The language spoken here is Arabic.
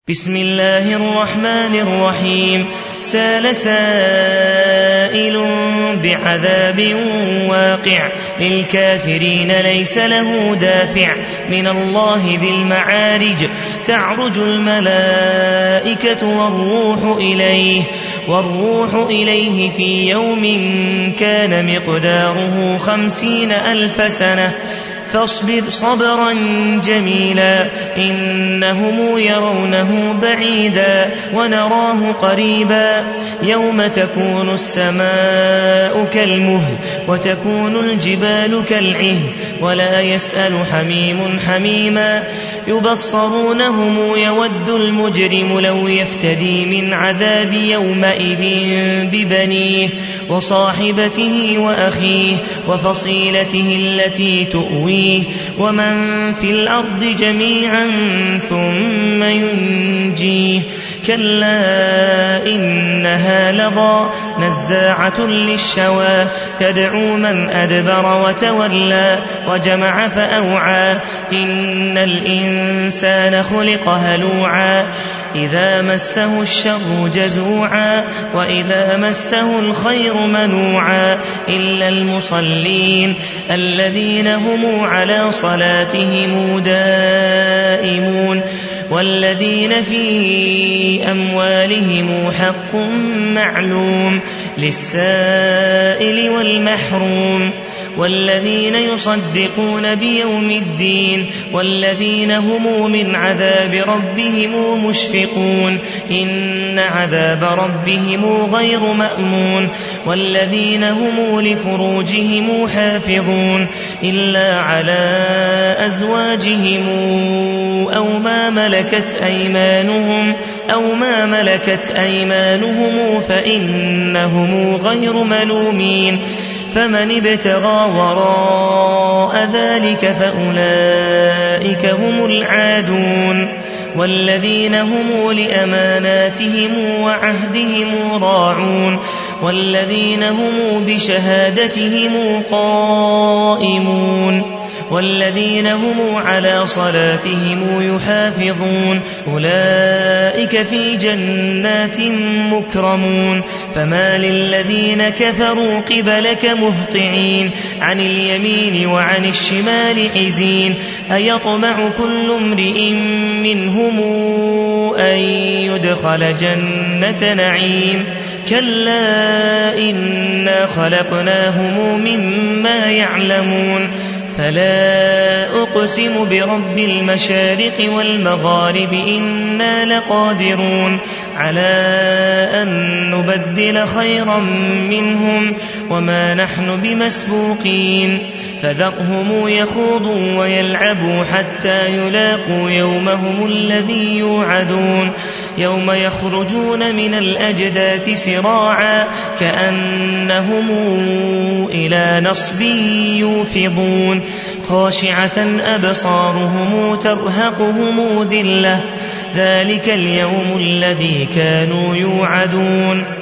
بسم الله الرحمن الرحيم. سال سائل بعذاب واقع للكافرين ليس له دافع من الله ذي المعارج. تعرج الملائكة والروح إليه في يوم كان مقداره 50,000 سنة فاصبر صبرا جميلا إنهم يرونه بعيدا ونراه قريبا. يوم تكون السماء كالمهل وتكون الجبال كالعهن ولا يسأل حميم حميما. يبصرونهم يود المجرم لو يفتدي من عذاب يومئذ ببنيه وصاحبته وأخيه وفصيلته التي تؤويه ومن في الأرض جميعا ثم ينجيه. كلا إنها لظى نزاعة للشوى تدعو من أدبر وتولى وجمع فأوعى. إن الإنسان خلق هلوعا إذا مسه الشر جزوعا وإذا مسه الخير منوعا إلا المصلين الذين هم على صلاتهم دائمون والذين في أموالهم حق معلوم للسائل والمحروم والذين يصدقون بيوم الدين والذين هم من عذاب ربهم مشفقون إن عذاب ربهم غير مأمون. والذين هم لفروجهم حافظون إلا على أزواجهم أو ما ملكت أيمانهم فإنهم غير ملومين. فمن ابتغى وراء ذلك فأولئك هم العادون. والذين هم لأماناتهم وعهدهم راعون والذين هم بشهادتهم قائمون والذين هم على صلاتهم يحافظون أولئك في جنات مكرمون. فما للذين كفروا قبلك مهطعين عن اليمين وعن الشمال عزين. أيطمع كل امرئ منهم أن يدخل جنة نعيم كلا إنا خلقناهم مما يعلمون. فلا أقسم برب المشارق والمغارب إنا لقادرون على أن نبدل خيرا منهم وما نحن بمسبوقين. فذرهم يخوضوا ويلعبوا حتى يلاقوا يومهم الذي يوعدون يوم يخرجون من الأجداث سراعا كأنهم إلى نصب يوفضون خاشعة أبصارهم ترهقهم ذلة ذلك اليوم الذي كانوا يوعدون.